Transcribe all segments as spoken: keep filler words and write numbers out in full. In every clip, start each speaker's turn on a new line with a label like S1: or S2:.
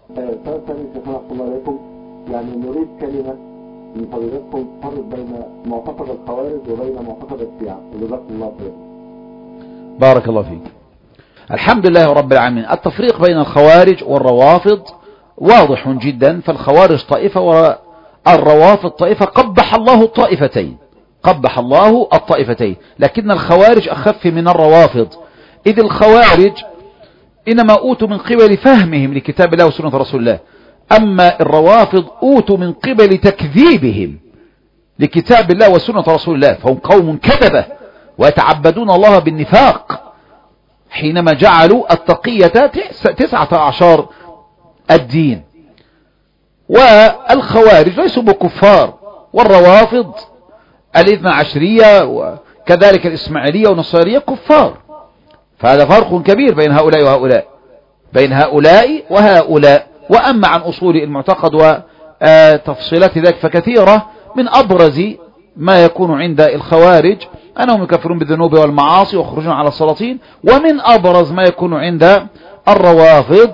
S1: سؤال ثاني شيخنا أحسن الله عليكم، يعني نريد كلمة من فضيلتكم تفرق بين معتقد الخوارج وبين معتقد الشيعة، جزاكم الله خير.
S2: بارك الله فيك. الحمد لله رب العالمين. التفريق بين الخوارج والروافض واضح جدا، فالخوارج طائفة والروافض طائفة، قبح الله الطائفتين، قبح الله الطائفتين، لكن الخوارج أخف من الروافض، إذ الخوارج إنما أوتوا من قبل فهمهم لكتاب الله وسنة رسول الله، أما الروافض أوتوا من قبل تكذيبهم لكتاب الله وسنة رسول الله، فهم قوم كذبة ويتعبدون الله بالنفاق حينما جعلوا التقية تسعة عشر الدين. والخوارج ليسوا بكفار، والروافض الاثنى عشرية وكذلك الإسماعيلية والنصارية كفار، فهذا فرق كبير بين هؤلاء وهؤلاء، بين هؤلاء وهؤلاء. وأما عن أصول المعتقد وتفصيلات ذلك فكثيرة، من أبرز ما يكون عند الخوارج أنهم يكفرون بالذنوب والمعاصي ويخرجون على السلاطين، ومن أبرز ما يكون عند الروافض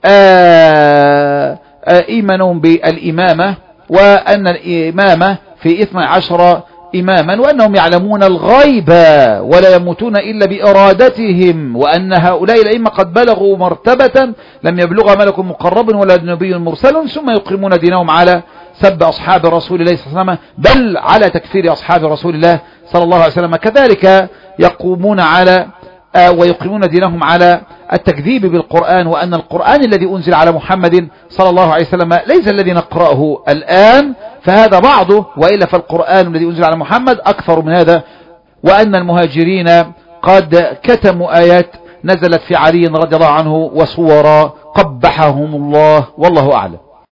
S2: إيمانهم بالإمامة، وأن الإمامة في اثني عشر إماما، وأنهم يعلمون الغيب ولا يموتون إلا بإرادتهم، وأن هؤلاء الأئمة قد بلغوا مرتبة لم يبلغها ملك مقرب ولا نبي مرسل، ثم يقيمون دينهم على سب أصحاب رسول الله صلى الله عليه وسلم، بل على تكفير أصحاب رسول الله صلى الله عليه وسلم. كذلك يقومون على آه ويقيمون دينهم على التكذيب بالقرآن، وأن القرآن الذي أنزل على محمد صلى الله عليه وسلم ليس الذي نقرأه الآن، فهذا بعضه، وإلا فالقرآن الذي أنزل على محمد أكثر من هذا، وأن المهاجرين قد كتموا آيات نزلت في علي رضي الله عنه وصورا قبحهم الله، والله أعلم.